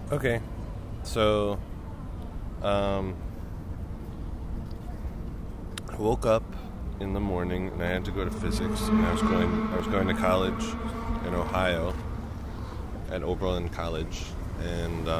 Okay, so I woke up in the morning and I had to go to physics, and I was going to college in Ohio at Oberlin College, and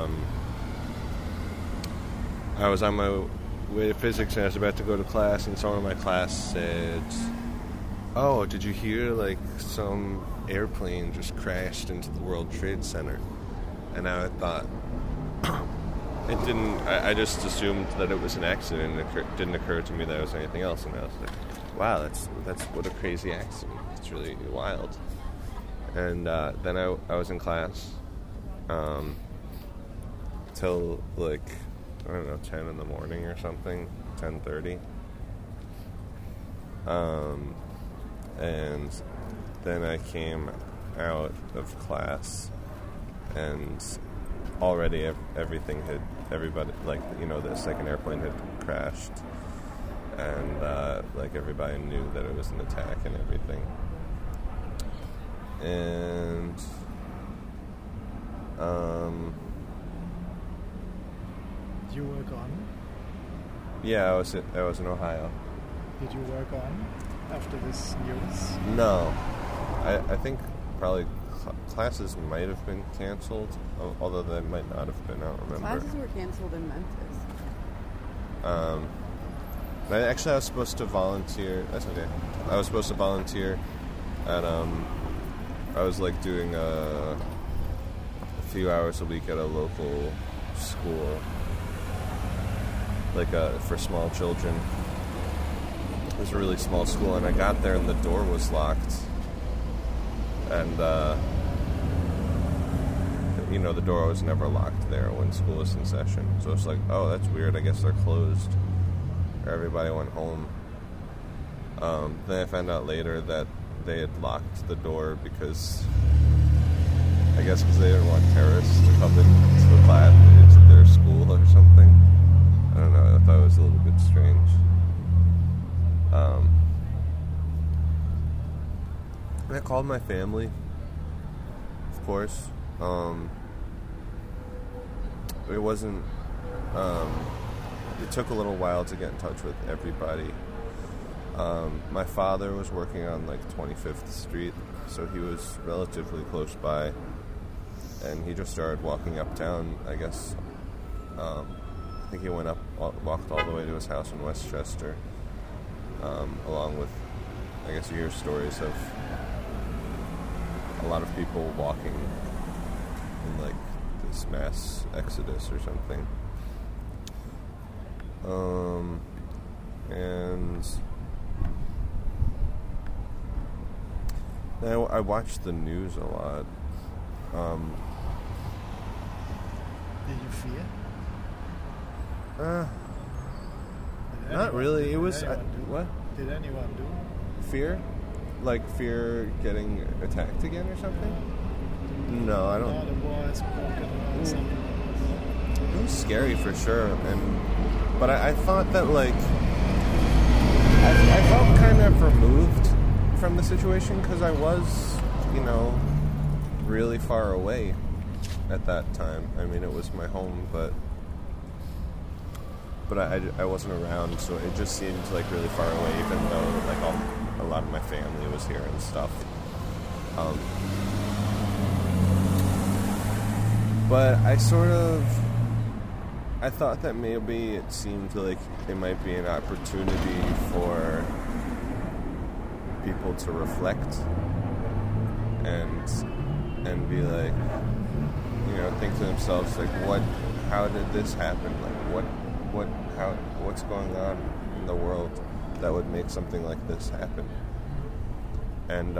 I was on my way to physics and I was about to go to class, and someone in my class said, "Oh, did you hear like some airplane just crashed into the World Trade Center?" And I thought, it didn't. I just assumed that it was an accident. It didn't occur to me that it was anything else, and I was like, "Wow, that's what a crazy accident. It's really wild." And then I was in class till like, I don't know, 10 in the morning or something, 10:30. And then I came out of class, and already everybody, like, the second airplane had crashed, and like everybody knew that it was an attack and everything. And you work on? yeah, I was in Ohio. Did you work on after this news? No, I think probably classes might have been canceled, although they might not have been. I don't remember. Classes were canceled in Memphis. I was supposed to volunteer. That's okay. I was supposed to volunteer at I was like doing a few hours a week at a local school, like for small children. It was a really small school, and I got there and the door was locked, and the door was never locked there when school was in session. So it's like, oh, that's weird. I guess they're closed. Or everybody went home. Then I found out later that they had locked the door because they didn't want terrorists to come into the class, into their school or something. I don't know. I thought it was a little bit strange. And I called my family, of course. It wasn't. It took a little while to get in touch with everybody. My father was working on like 25th Street, so he was relatively close by, and he just started walking uptown. I guess I think he walked all the way to his house in Westchester, along with, I guess, you hear stories of a lot of people walking in like this mass exodus or something. And I watched the news a lot. Did you fear? Not really. It was what? Did anyone do? Fear? Like fear getting attacked again or something? No, I don't. The war is broken or something. It was scary for sure, but I thought that like I felt kind of removed from the situation because I was, really far away at that time. I mean, it was my home, but I wasn't around, so it just seemed like really far away, even though like a lot of my family was here and stuff. But I thought that maybe it seemed like it might be an opportunity for people to reflect and be like, think to themselves like, how did this happen? Like what's going on in the world that would make something like this happen? And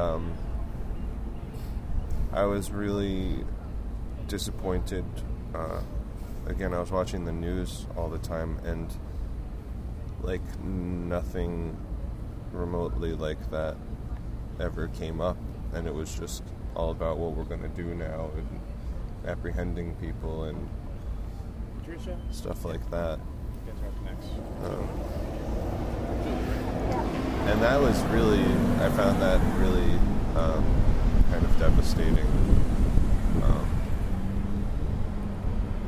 I was really disappointed. Again, I was watching the news all the time, and like nothing remotely like that ever came up, and it was just all about what we're going to do now and apprehending people and stuff like that. And that was really, I found that really kind of devastating.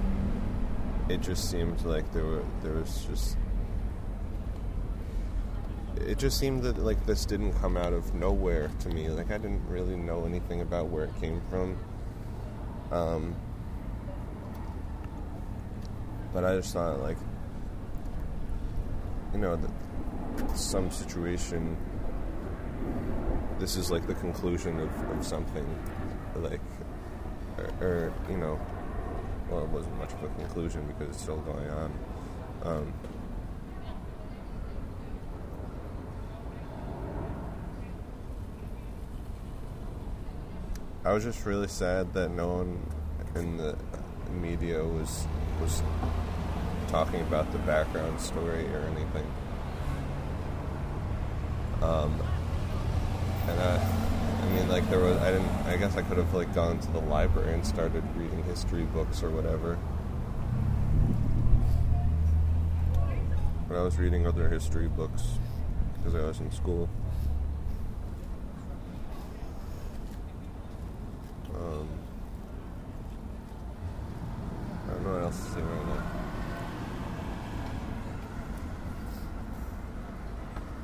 it just seemed like it just seemed that like this didn't come out of nowhere to me. Like I didn't really know anything about where it came from. But I just thought like, that some situation, this is like the conclusion of something, like, or well, it wasn't much of a conclusion because it's still going on. I was just really sad that no one in the media was talking about the background story or anything. And I mean, like I guess I could have like gone to the library and started reading history books or whatever. But I was reading other history books because I was in school. I don't know what else to say right now.